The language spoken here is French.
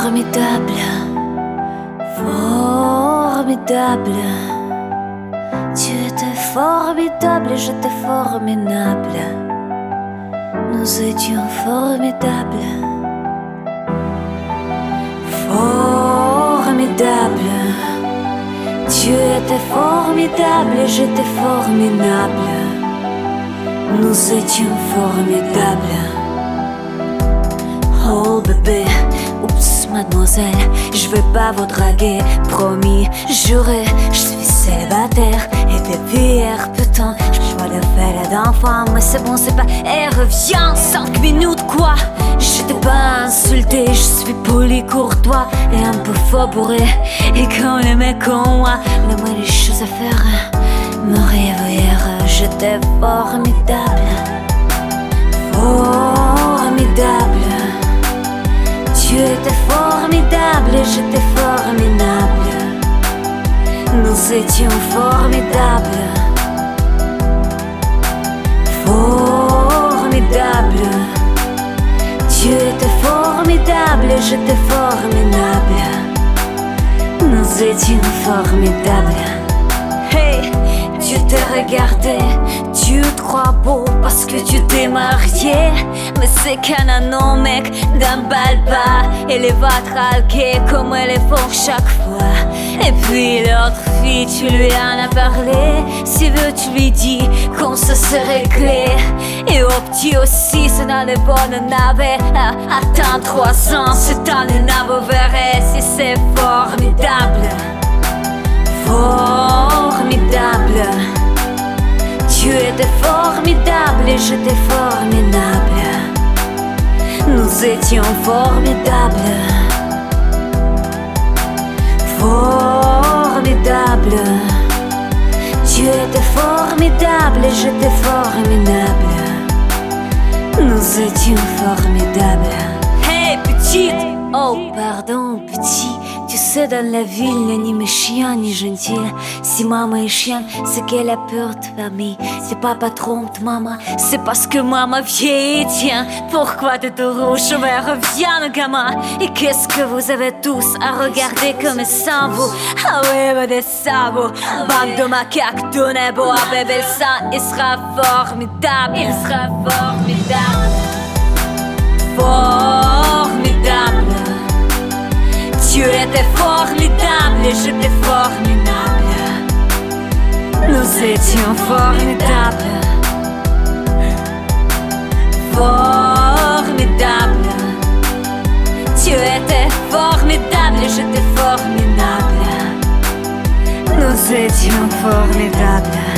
Formidable, formidable. Tu étais formidable et j'étais formidable. Nous étions formidables. Formidable. Tu étais formidable et j'étais formidable. Nous étions formidables. Oh bébé, oups mademoiselle, je vais pas vous draguer, promis, juré, je suis célibataire. Et depuis hier, putain, je vois de faire d'enfant, mais c'est bon, c'est pas. Et reviens, 5 minutes quoi. Je t'ai pas insulté, je suis poli, courtois et un peu faux bourré. Et comme les mecs comme moi, le moins des choses à faire, me réveiller, j'étais formidable. Formidable. Tu étais formidable et j'étais formidable. Nous étions formidables. Formidable. Tu étais formidable et j'étais formidable. Nous étions formidables. Hey, tu t'es regardé, tu te crois beau parce que tu t'es marié. Mais c'est qu'un anon mec d'emballe pas. Et les va tralquer comme elles les font chaque fois. Et puis l'autre fille, tu lui en as parlé. Si veux tu lui dis qu'on se serait clé. Et au petit aussi, c'est dans les bonnes navets. Attends 3 ans, c'est dans les naveaux verrez. Si c'est formidable. Formidable. Tu étais formidable et j'étais formidable. Nous étions formidables. Formidable. Tu étais formidable et j'étais formidable. Nous étions formidables. Hey petite, oh pardon petit. Tu sais dans la ville, ni méchant ni gentil. Si maman est chienne, c'est qu'elle a peur de famille. C'est pas patron de maman, c'est parce que maman vieillit. Tiens, pourquoi t'es tout rouge? Mais reviens le gamin. Et qu'est-ce que vous avez tous à regarder comme sans vous? Ah ouais, mais des sabots. Bande de macaques, donnez beau à bébé le sang. Il sera formidable. Il sera formidable. Formidable. Tu étais formidable et j'étais formidable. Nous étions formidables. Formidable. Tu étais formidable et j'étais formidable. Nous étions formidables.